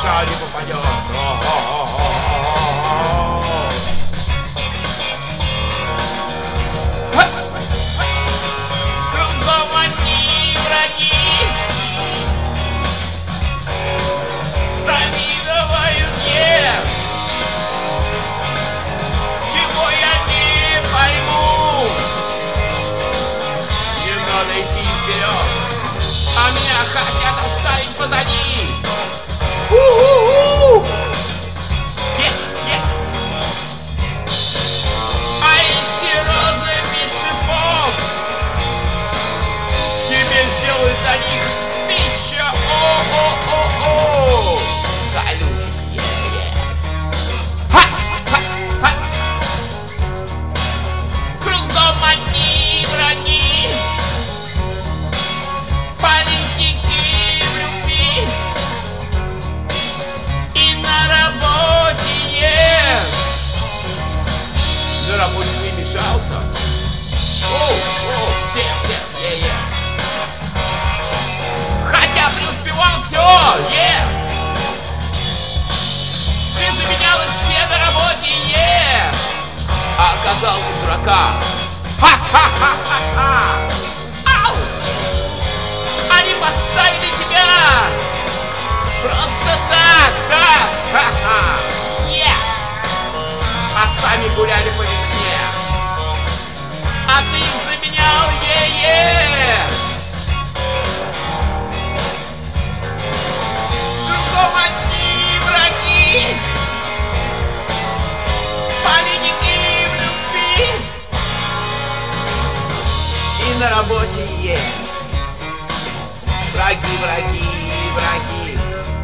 шаг не попадешь. Кругом одни враги, завидовают мне, чего я не пойму. Не надо идти вперед, а меня хотят оставить позади. А эти розы без шипов тебе сделают для них пища. О-о-о-о! Колючек, Ха-ха-ха! Кругом одни враги, политики в любви и на работе. На работе не мешался. Всем, хотя преуспевал все, Ты заменял их все на работе, А оказался дурака. Ха-ха-ха-ха-ха! Ау! Они поставили тебя просто так, ха-ха! А сами гуляли по весне, а ты их заменял, Кругом одни враги, политики в любви и на работе, Враги, враги,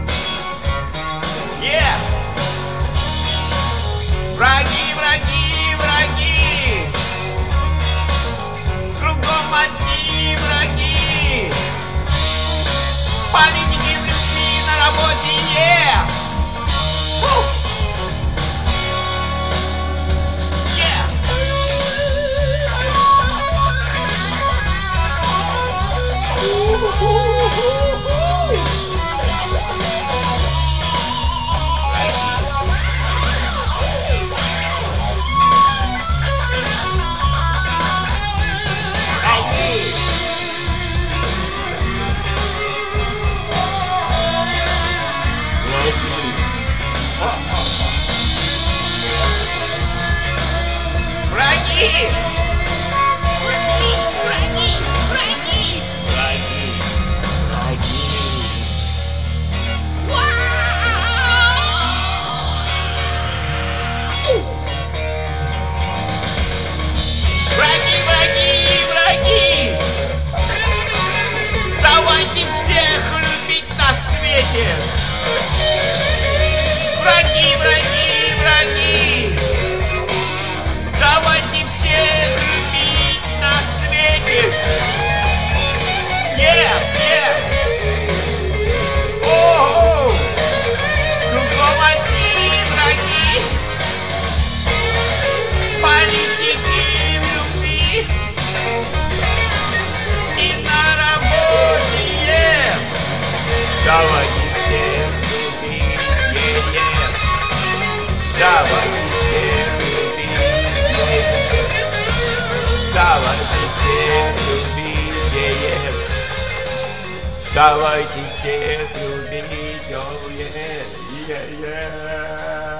Враги, кругом одни враги, политики в любви на работе, Давайте всех любить на свете. Враги, давайте всех любить на свете. Кругом одни враги, политики в любви и на работе. Давайте всех любить, Давайте всех любить, Давайте всех любить, Давайте всех любить,